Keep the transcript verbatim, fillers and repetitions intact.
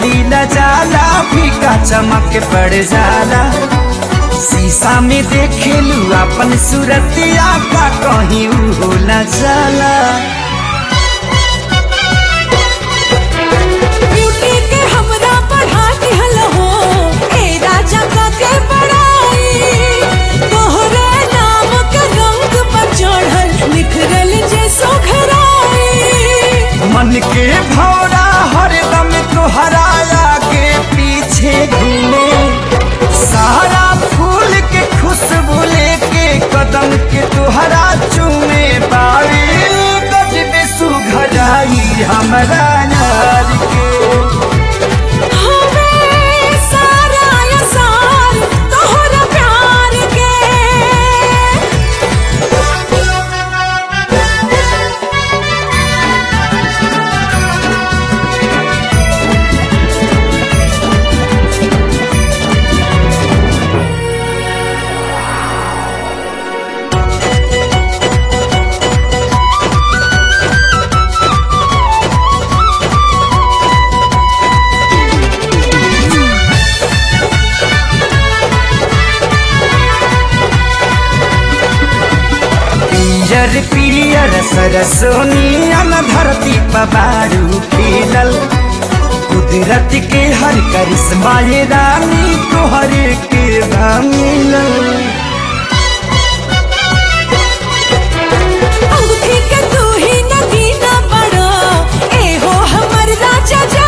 बोली न जाला फीका चमक पड़ जाला। शीशा में देखे लू अपन सूरतिया का कहीं हो न जाला। ब्यूटी के हमरा बढ़ा दिहल हो ए राजा का के बड़ाई। तोहरे नाम के रंग पर चढ़ल निखरल जैसो घराई। मन के भौरा हरदम तोहरा आगे पीछे घूमे। सारा फूल के खुशबू लेके कदम के तोहरा चूमे। बारी गजबे सुघराई हमरा यार के। हमें सारा असार तोहरा प्यार के। पियर पियर सरसोनियन धरती पबारू खिलल। कुदरत के हर करिश्मा ये रानी तोहरे के मिलल। अंगूठी के तू ही नगीना बड़ो ए हो हमर राजा।